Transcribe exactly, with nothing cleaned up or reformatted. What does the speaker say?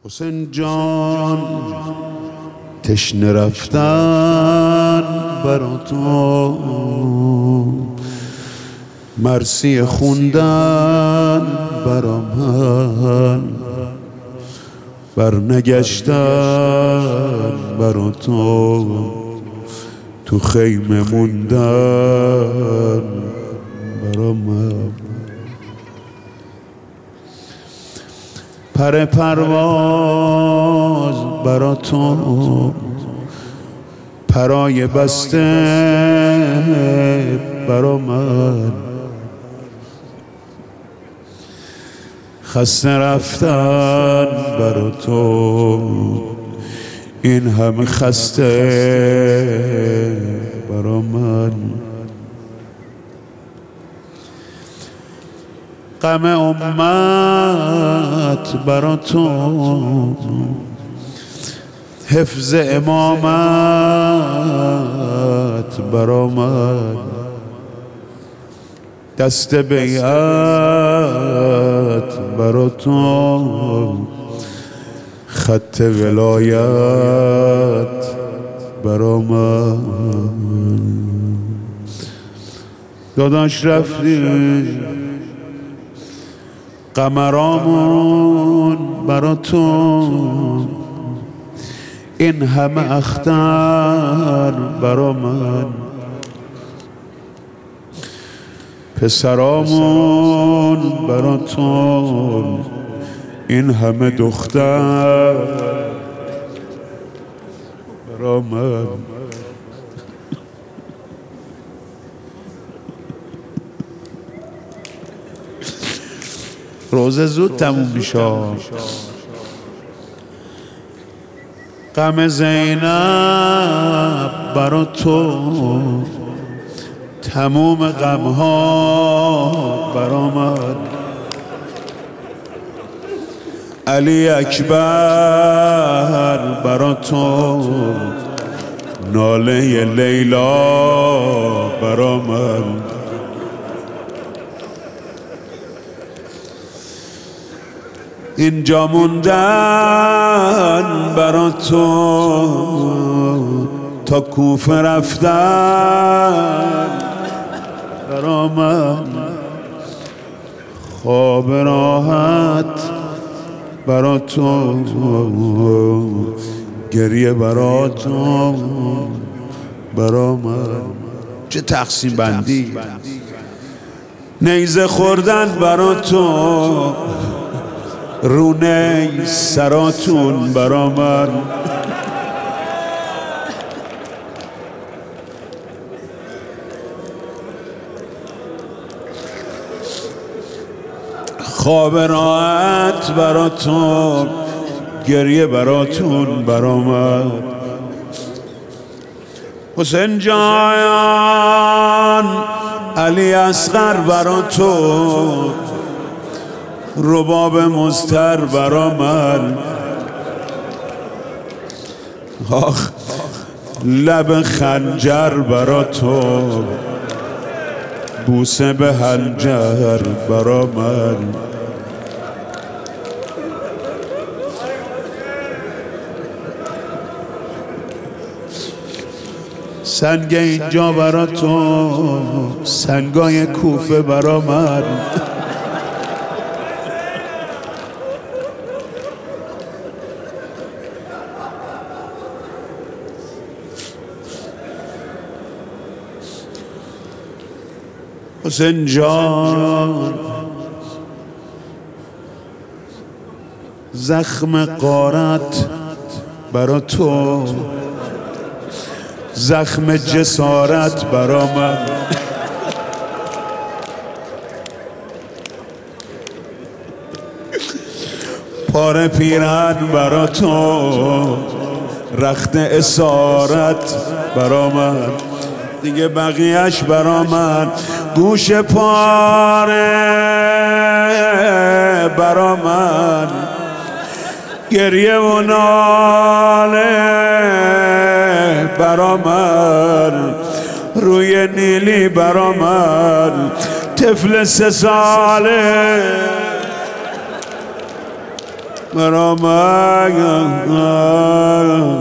حسین جان تشنه رفتن برا تو، مرسی خوندن برا من، برنگشتن برا تو، تو خیمه موندن برا من. پر پرواز برا تو، پرای بسته برا من، خسته رفتن برا تو، این همه خسته برا من. غم امت برا تو، حفظ امامت برا من، دست بیعت برا تو، خط ولایت برا من. داداش رفتی قمرامون برا تو، این همه اختر برا من، پسرامون برا تو، این همه دختر برا من. روزه زود تموم میشه. غم زینب برا تو، تموم غم ها برا من، علی اکبر برا تو، ناله لیلا برا من. اینجا موندن برا تو، تا کوفه رفتن برا من، خواب راحت برا تو، گریه برا تو برا من. چه تقسیم بندی. نیزه خوردن برا تو، رونه سراتون برا من. خواب راحت برا تو، گریه براتون برا من. حسین جان علی اصغر برا تو، رباب مضطر برا من. آخ لب خنجر برا تو، بوسه به حنجر برا من. سنگ اینجا برا تو، سنگای کوفه برا من. حسین جان زخم غارت برا تو، زخم جسارت برا من. پاره پیرهن برا تو، رخت اسارت برا من. دیگه بقیهش برا من. گوش پاره برا من، گریه و ناله برا من. روی نیلی برا من، طفل سه ساله برا من